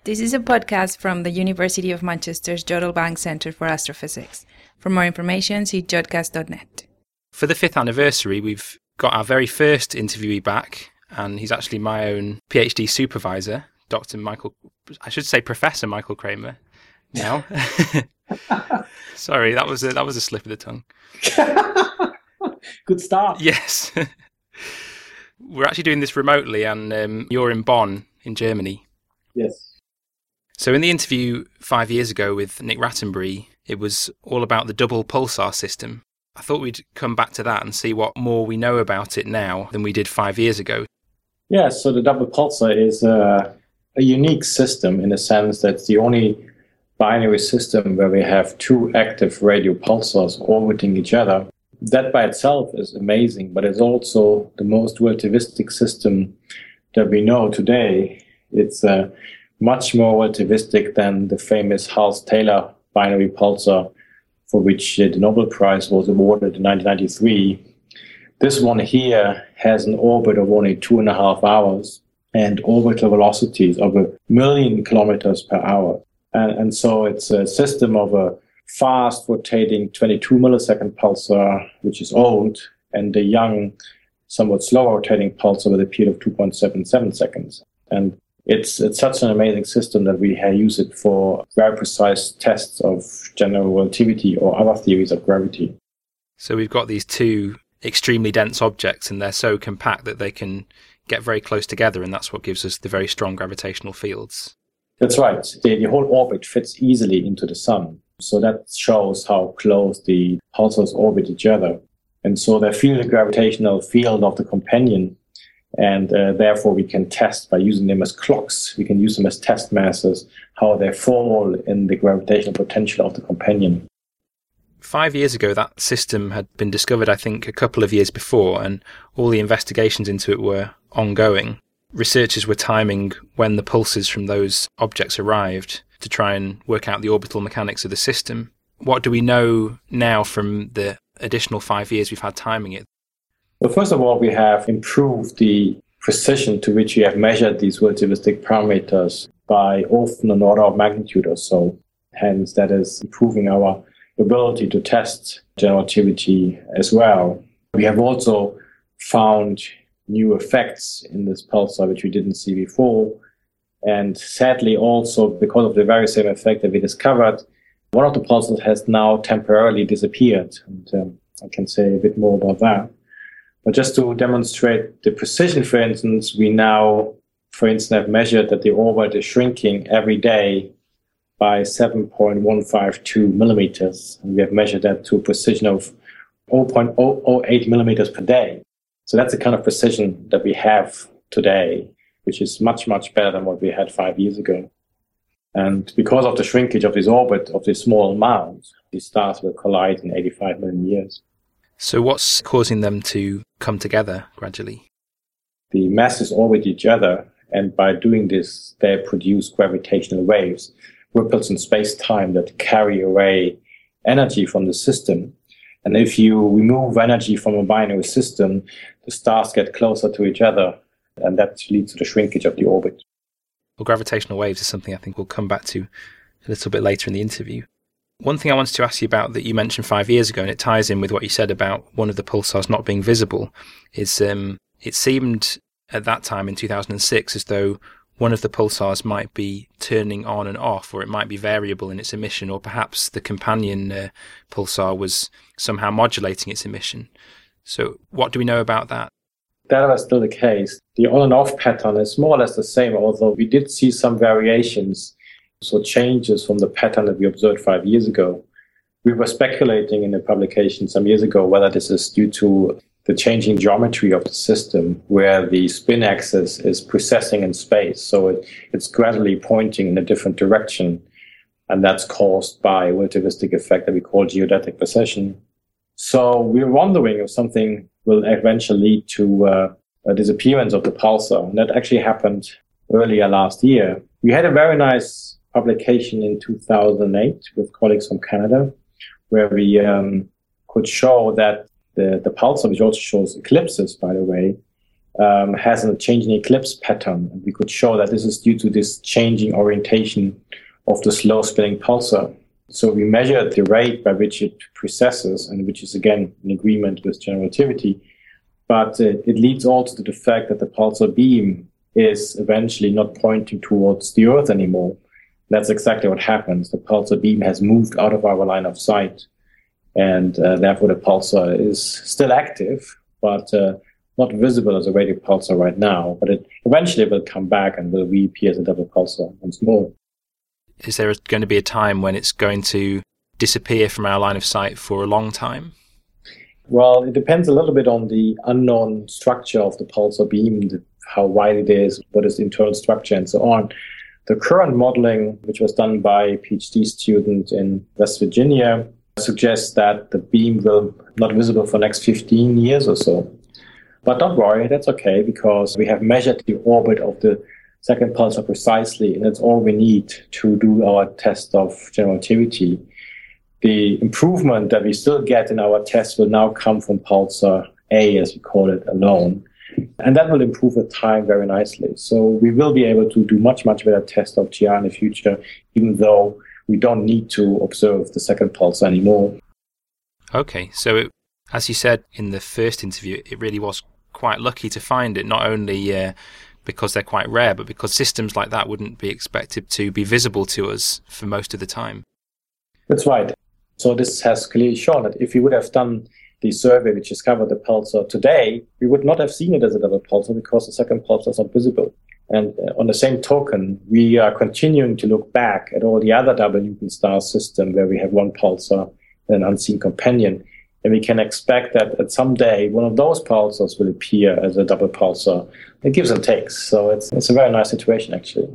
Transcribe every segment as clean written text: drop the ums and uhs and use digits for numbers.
This is a podcast from the University of Manchester's Jodrell Bank Centre for Astrophysics. For more information, see jodcast.net. For the 5th anniversary, we've got our very first interviewee back, and he's actually my own PhD supervisor, Professor Michael Kramer. Now, sorry, that was a slip of the tongue. Good start. Yes. We're actually doing this remotely, and you're in Bonn, in Germany. Yes. So in the interview 5 years ago with Nick Rattenbury, it was all about the double pulsar system. I thought we'd come back to that and see what more we know about it now than we did 5 years ago. Yeah, so the double pulsar is a unique system in the sense that it's the only binary system where we have two active radio pulsars orbiting each other. That by itself is amazing, but it's also the most relativistic system that we know today. It's much more relativistic than the famous Hulse-Taylor binary pulsar, for which the Nobel Prize was awarded in 1993. This one here has an orbit of only 2.5 hours and orbital velocities of 1,000,000 kilometers per hour. And so it's a system of a fast rotating 22 millisecond pulsar, which is old, and a young, somewhat slow rotating pulsar with a period of 2.77 seconds. And it's such an amazing system that we use it for very precise tests of general relativity or other theories of gravity. So we've got these two extremely dense objects, and they're so compact that they can get very close together, and that's what gives us the very strong gravitational fields. That's right. The whole orbit fits easily into the sun. So that shows how close the pulsars orbit each other. And so they feel the gravitational field of the companion, and therefore we can test by using them as clocks. We can use them as test masses, how they fall in the gravitational potential of the companion. 5 years ago, that system had been discovered, I think, a couple of years before, and all the investigations into it were ongoing. Researchers were timing when the pulses from those objects arrived to try and work out the orbital mechanics of the system. What do we know now from the additional 5 years we've had timing it? Well, first of all, we have improved the precision to which we have measured these relativistic parameters by often an order of magnitude or so. Hence, that is improving our ability to test general relativity as well. We have also found new effects in this pulsar, which we didn't see before. And sadly, also, because of the very same effect that we discovered, one of the pulsars has now temporarily disappeared. And I can say a bit more about that. But just to demonstrate the precision, for instance, we now, for instance, have measured that the orbit is shrinking every day by 7.152 millimeters. And we have measured that to a precision of 0.008 millimeters per day. So that's the kind of precision that we have today, which is much, much better than what we had 5 years ago. And because of the shrinkage of this orbit, of this small amount, these stars will collide in 85 million years. So what's causing them to come together gradually? The masses orbit each other, and by doing this, they produce gravitational waves, ripples in space-time that carry away energy from the system. And if you remove energy from a binary system, the stars get closer to each other, and that leads to the shrinkage of the orbit. Well, gravitational waves is something I think we'll come back to a little bit later in the interview. One thing I wanted to ask you about that you mentioned 5 years ago, and it ties in with what you said about one of the pulsars not being visible, is it seemed at that time in 2006 as though one of the pulsars might be turning on and off, or it might be variable in its emission, or perhaps the companion pulsar was somehow modulating its emission. So what do we know about that? That was still the case. The on and off pattern is more or less the same, although we did see some variations, so changes from the pattern that we observed 5 years ago. We were speculating in the publication some years ago whether this is due to the changing geometry of the system, where the spin axis is precessing in space. So it's gradually pointing in a different direction. And that's caused by a relativistic effect that we call geodetic precession. So we're wondering if something will eventually lead to a disappearance of the pulsar. And that actually happened earlier last year. We had a very nice publication in 2008 with colleagues from Canada, where we could show that the pulsar, which also shows eclipses, by the way, has a changing eclipse pattern. And we could show that this is due to this changing orientation of the slow spinning pulsar. So we measured the rate by which it precesses, and which is again in agreement with general relativity. But it leads also to the fact that the pulsar beam is eventually not pointing towards the Earth anymore. That's exactly what happens. The pulsar beam has moved out of our line of sight, and therefore the pulsar is still active, but not visible as a radio pulsar right now. But it eventually will come back and will reappear as a double pulsar once more. Is there going to be a time when it's going to disappear from our line of sight for a long time? Well, it depends a little bit on the unknown structure of the pulsar beam, how wide it is, what is the internal structure, and so on. The current modeling, which was done by a PhD student in West Virginia, suggests that the beam will not be visible for the next 15 years or so. But don't worry, that's okay, because we have measured the orbit of the second pulsar precisely, and that's all we need to do our test of general relativity. The improvement that we still get in our test will now come from pulsar A, as we call it, alone. And that will improve with time very nicely. So we will be able to do much, much better test of GR in the future, even though we don't need to observe the second pulsar anymore. Okay, so as you said in the first interview, it really was quite lucky to find it, not only because they're quite rare, but because systems like that wouldn't be expected to be visible to us for most of the time. That's right. So this has clearly shown that if we would have done the survey which discovered the pulsar today, we would not have seen it as a double pulsar because the second pulsar is not visible. And on the same token, we are continuing to look back at all the other double Newton star system where we have one pulsar and an unseen companion. And we can expect that at some day, one of those pulsars will appear as a double pulsar. It gives and takes. So it's a very nice situation, actually.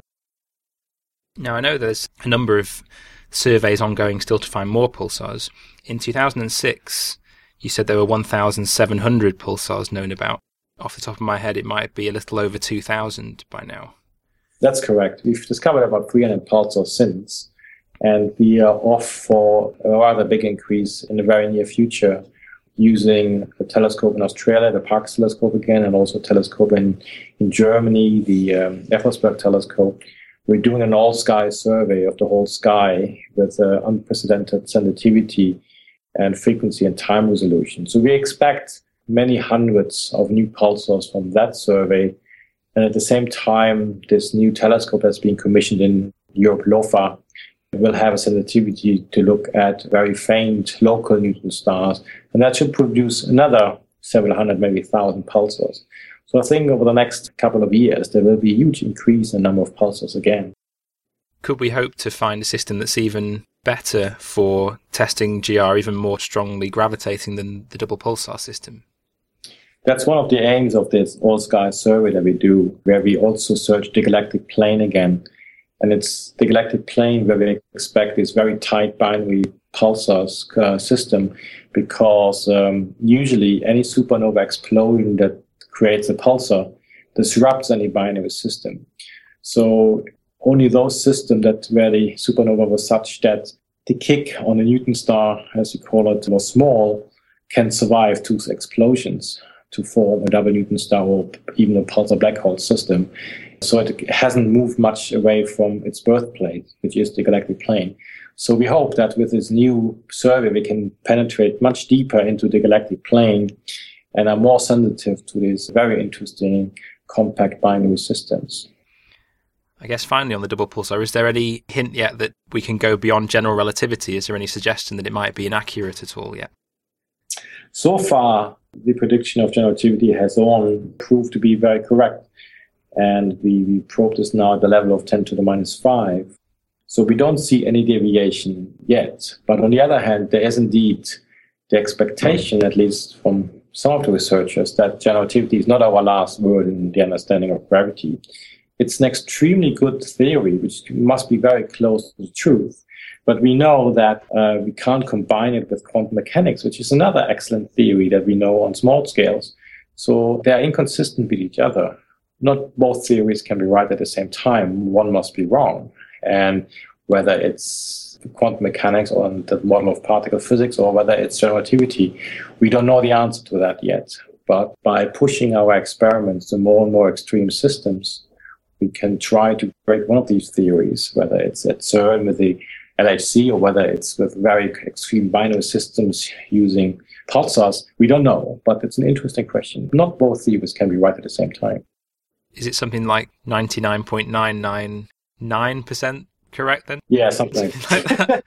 Now, I know there's a number of surveys ongoing still to find more pulsars. In 2006, you said there were 1,700 pulsars known about. Off the top of my head, it might be a little over 2,000 by now. That's correct. We've discovered about 300 pulsars since, and we are off for a rather big increase in the very near future using a telescope in Australia, the Parkes telescope again, and also a telescope in Germany, the Effelsberg telescope. We're doing an all-sky survey of the whole sky with unprecedented sensitivity and frequency and time resolution. So we expect many hundreds of new pulsars from that survey. And at the same time, this new telescope that's being commissioned in Europe, LOFA, will have a sensitivity to look at very faint local Newton stars. And that should produce another several hundred, maybe 1,000 pulsars. So I think over the next couple of years, there will be a huge increase in the number of pulsars again. Could we hope to find a system that's even better for testing GR, even more strongly gravitating than the double pulsar system? That's one of the aims of this all-sky survey that we do, where we also search the galactic plane again. And it's the galactic plane where we expect this very tight binary pulsar system, because usually any supernova explosion that creates a pulsar disrupts any binary system. So only those systems where the supernova was such that the kick on a Newton star, as you call it, was small, can survive two explosions to form a double Newton star or even a pulsar black hole system. So it hasn't moved much away from its birthplace, which is the galactic plane. So we hope that with this new survey, we can penetrate much deeper into the galactic plane and are more sensitive to these very interesting compact binary systems. I guess finally on the double pulsar, is there any hint yet that we can go beyond general relativity? Is there any suggestion that it might be inaccurate at all yet? So far, the prediction of general relativity has all proved to be very correct. And we probe this now at the level of 10 to the minus 5. So we don't see any deviation yet. But on the other hand, there is indeed the expectation, at least from some of the researchers, that general relativity is not our last word in the understanding of gravity. It's an extremely good theory, which must be very close to the truth. But we know that we can't combine it with quantum mechanics, which is another excellent theory that we know on small scales. So they are inconsistent with each other. Not both theories can be right at the same time. One must be wrong. And whether it's quantum mechanics or the model of particle physics or whether it's general relativity, we don't know the answer to that yet. But by pushing our experiments to more and more extreme systems, we can try to break one of these theories, whether it's at CERN with the LHC or whether it's with very extreme binary systems using pulsars. We don't know, but it's an interesting question. Not both theories can be right at the same time. Is it something like 99.999% correct then? Yeah, something like that.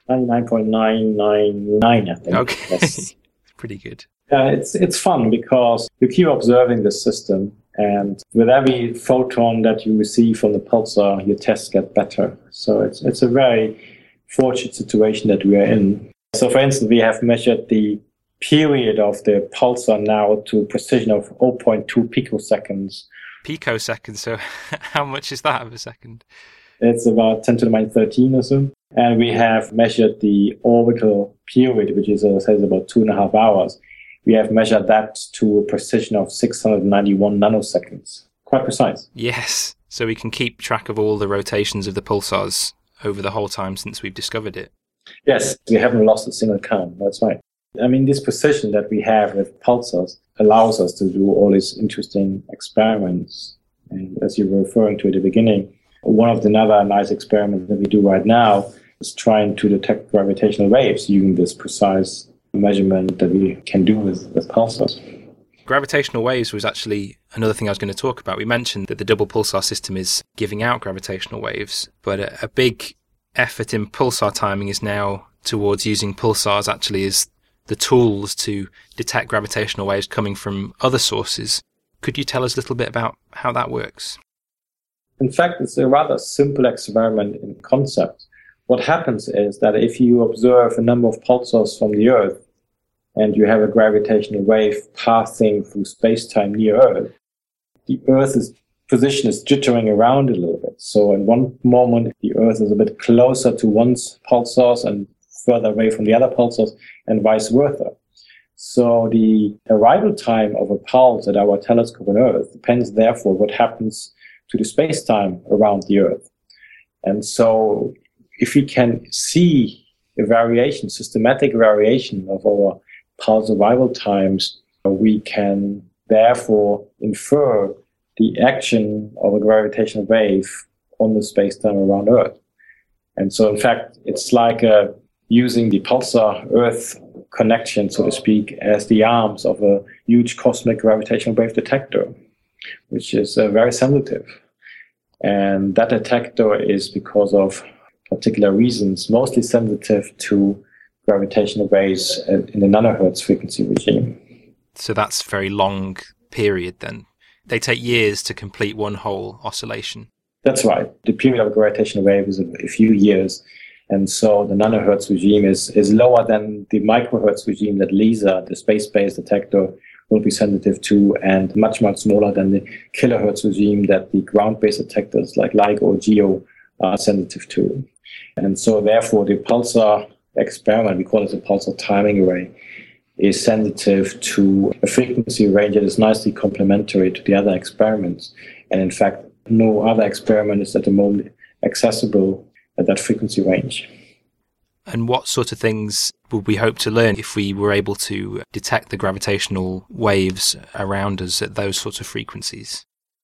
99.999, I think. Okay, Yes. Pretty good. It's fun because you keep observing the system, and with every photon that you receive from the pulsar, your tests get better. So it's a very fortunate situation that we are in. So for instance, we have measured the period of the pulsar now to a precision of 0.2 picoseconds. Picoseconds, so how much is that of a second? It's about 10 to the minus 13 or so. And we have measured the orbital period, which is, says about 2.5 hours. We have measured that to a precision of 691 nanoseconds. Quite precise. Yes. So we can keep track of all the rotations of the pulsars over the whole time since we've discovered it. Yes, we haven't lost a single count. That's right. I mean, this precision that we have with pulsars allows us to do all these interesting experiments. And as you were referring to at the beginning, one of the other nice experiments that we do right now is trying to detect gravitational waves using this precise measurement that we can do with pulsars. Gravitational waves was actually another thing I was going to talk about. We mentioned that the double pulsar system is giving out gravitational waves, but a big effort in pulsar timing is now towards using pulsars actually as the tools to detect gravitational waves coming from other sources. Could you tell us a little bit about how that works? In fact, it's a rather simple experiment in concept. What happens is that if you observe a number of pulsars from the Earth and you have a gravitational wave passing through space-time near Earth, the Earth's position is jittering around a little bit. So in one moment, the Earth is a bit closer to one pulsar and further away from the other pulsars, and vice versa. So the arrival time of a pulse at our telescope on Earth depends, therefore, what happens to the space-time around the Earth. And so if we can see a variation, systematic variation of our pulse arrival times, we can therefore infer the action of a gravitational wave on the space-time around Earth. And so, in fact, it's like using the pulsar-Earth connection, so to speak, as the arms of a huge cosmic gravitational wave detector, which is very sensitive. And that detector is, because of particular reasons, mostly sensitive to gravitational waves in the nanohertz frequency regime. So that's a very long period then. They take years to complete one whole oscillation. That's right. The period of a gravitational wave is a few years. And so the nanohertz regime is lower than the microhertz regime that LISA, the space-based detector, will be sensitive to, and much, much smaller than the kilohertz regime that the ground-based detectors like LIGO or GEO are sensitive to. And so therefore the pulsar experiment, we call it a pulsar timing array, is sensitive to a frequency range that is nicely complementary to the other experiments. And in fact, no other experiment is at the moment accessible at that frequency range. And what sort of things would we hope to learn if we were able to detect the gravitational waves around us at those sorts of frequencies?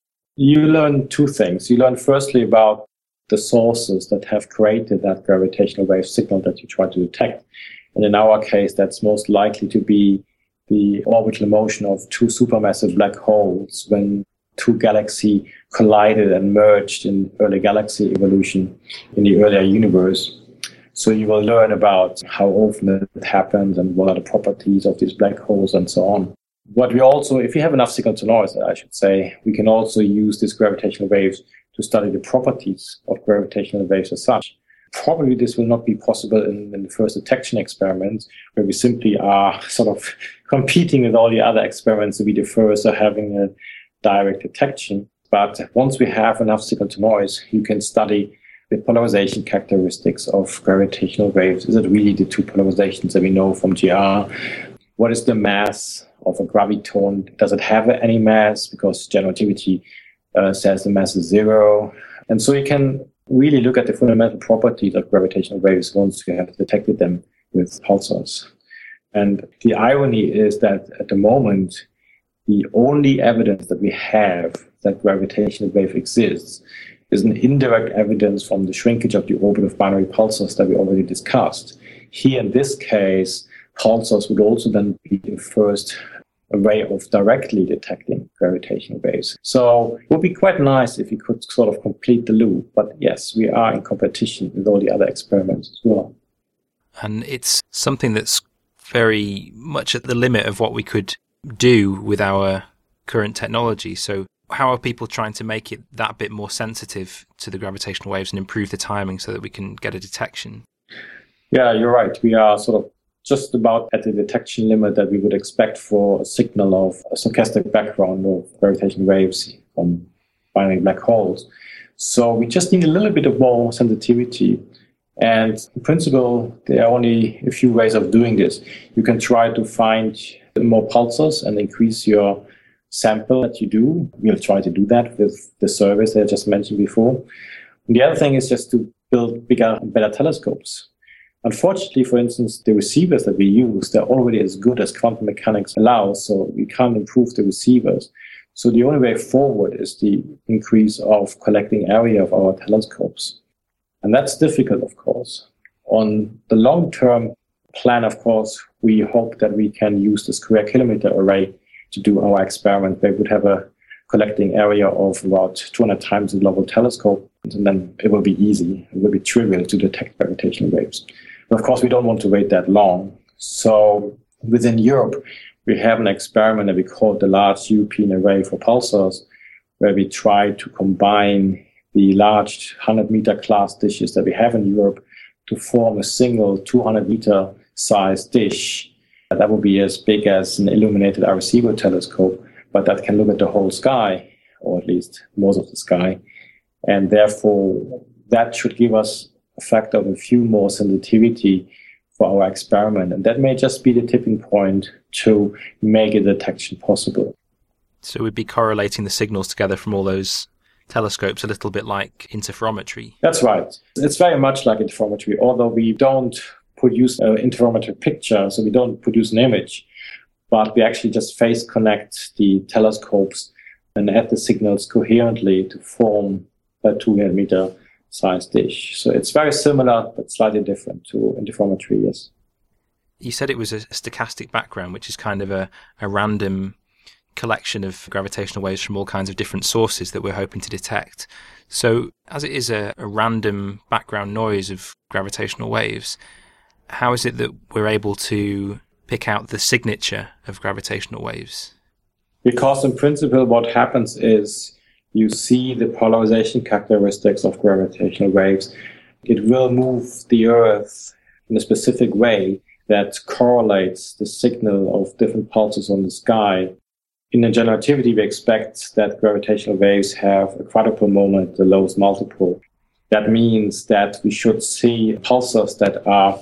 You learn two things. You learn firstly about the sources that have created that gravitational wave signal that you try to detect. And in our case, that's most likely to be the orbital motion of two supermassive black holes when two galaxies collided and merged in early galaxy evolution in the earlier universe. So you will learn about how often it happens and what are the properties of these black holes and so on. What we also, if you have enough signal to noise, I should say, we can also use these gravitational waves to study the properties of gravitational waves as such. Probably this will not be possible in the first detection experiments, where we simply are sort of competing with all the other experiments to be the first or having a direct detection. But once we have enough signal to noise, you can study the polarization characteristics of gravitational waves. Is it really the two polarizations that we know from GR? What is the mass of a graviton? Does it have any mass? Because general relativity says the mass is zero. And so you can really look at the fundamental properties of gravitational waves once you have detected them with pulsars. And the irony is that at the moment, the only evidence that we have that gravitational wave exists is an indirect evidence from the shrinkage of the orbit of binary pulsars that we already discussed. Here in this case, pulsars would also then be the first way of directly detecting gravitational waves. So it would be quite nice if we could sort of complete the loop. But yes, we are in competition with all the other experiments as well. And it's something that's very much at the limit of what we could do with our current technology. So how are people trying to make it that bit more sensitive to the gravitational waves and improve the timing so that we can get a detection? Yeah, you're right. We are sort of just about at the detection limit that we would expect for a signal of a stochastic background of gravitational waves from binary black holes. So we just need a little bit of more sensitivity. And in principle, there are only a few ways of doing this. You can try to find more pulsars and increase your sample that you do. We'll try to do that with the surveys that I just mentioned before. And the other thing is just to build bigger and better telescopes. Unfortunately, for instance, the receivers that we use, they're already as good as quantum mechanics allows, so we can't improve the receivers. So the only way forward is the increase of collecting area of our telescopes. And that's difficult, of course. On the long-term plan, of course, we hope that we can use the square kilometer array to do our experiment. They would have a collecting area of about 200 times the Hubble telescope, and then it will be easy. It will be trivial to detect gravitational waves. But of course, we don't want to wait that long. So within Europe, we have an experiment that we call the Large European Array for Pulsars, where we try to combine the large 100-meter class dishes that we have in Europe to form a single 200-meter size dish. That would be as big as an illuminated Arecibo telescope, but that can look at the whole sky, or at least most of the sky. And therefore, that should give us a factor of a few more sensitivity for our experiment. And that may just be the tipping point to make a detection possible. So we'd be correlating the signals together from all those telescopes a little bit like interferometry. That's right. It's very much like interferometry, although we don't produce an interferometric picture, so we don't produce an image, but we actually just phase connect the telescopes and add the signals coherently to form a 200-meter size dish. So it's very similar, but slightly different to interferometry, yes. You said it was a stochastic background, which is kind of a random collection of gravitational waves from all kinds of different sources that we're hoping to detect. So as it is a random background noise of gravitational waves, how is it that we're able to pick out the signature of gravitational waves? Because in principle, what happens is you see the polarization characteristics of gravitational waves. It will move the Earth in a specific way that correlates the signal of different pulses on the sky. In the generativity, we expect that gravitational waves have a quadrupole moment, the lowest multiple. That means that we should see pulsars that are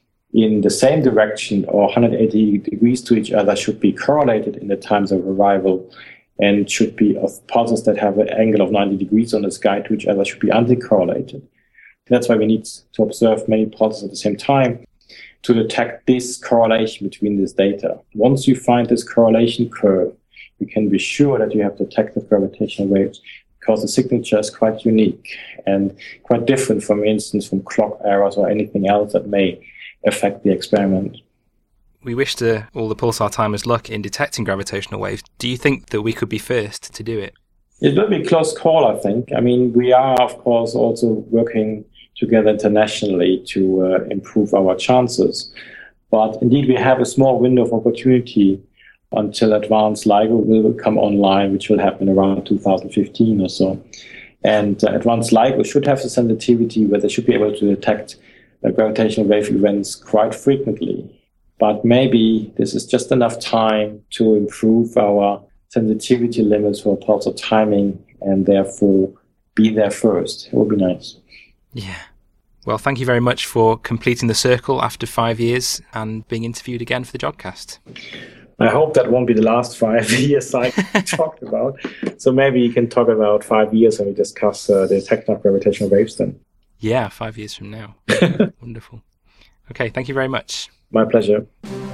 in the same direction or 180 degrees to each other should be correlated in the times of arrival, and should be of pulsars that have an angle of 90 degrees on the sky to each other should be anticorrelated. That's why we need to observe many pulsars at the same time to detect this correlation between this data. Once you find this correlation curve, you can be sure that you have detected gravitational waves, because the signature is quite unique and quite different, for instance, from clock errors or anything else that may affect the experiment. We wish all the pulsar timers luck in detecting gravitational waves. Do you think that we could be first to do it? It will be a close call, I think. I mean, we are, of course, also working together internationally to improve our chances. But indeed, we have a small window of opportunity until Advanced LIGO will come online, which will happen around 2015 or so. And Advanced LIGO should have the sensitivity where they should be able to detect gravitational wave events quite frequently. But maybe this is just enough time to improve our sensitivity limits for pulsar timing and therefore be there first. It would be nice. Yeah. Well, thank you very much for completing the circle after 5 years and being interviewed again for the Jodcast. I hope that won't be the last 5 years I talked about. So maybe you can talk about 5 years when we discuss the detection of gravitational waves then. Yeah, 5 years from now. Wonderful. Okay, thank you very much. My pleasure.